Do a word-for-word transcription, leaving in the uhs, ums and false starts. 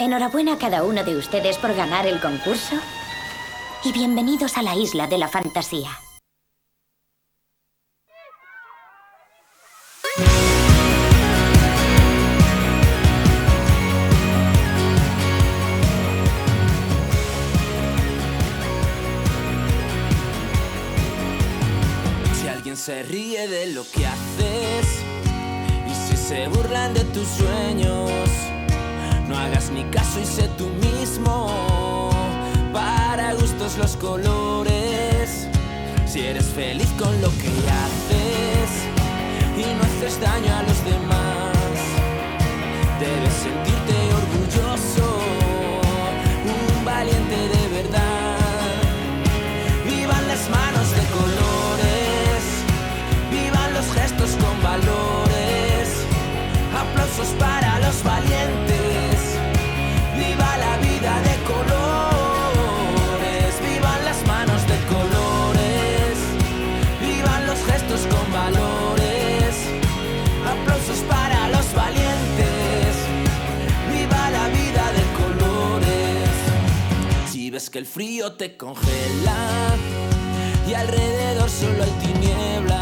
Enhorabuena a cada uno de ustedes por ganar el concurso. Y bienvenidos a la isla de la fantasía. Si alguien se ríe de lo que haces y si se burlan de tus sueños, no hagas ni caso y sé tú mismo. Para gustos los colores. Si eres feliz con lo que haces y no haces daño a los demás, debes sentirte orgulloso, un valiente de verdad. Vivan las manos de colores, vivan los gestos con valores. Aplausos para los valientes, viva la vida de colores. Vivan las manos de colores, vivan los gestos con valores. Aplausos para los valientes, viva la vida de colores. Si ves que el frío te congela y alrededor solo hay tinieblas,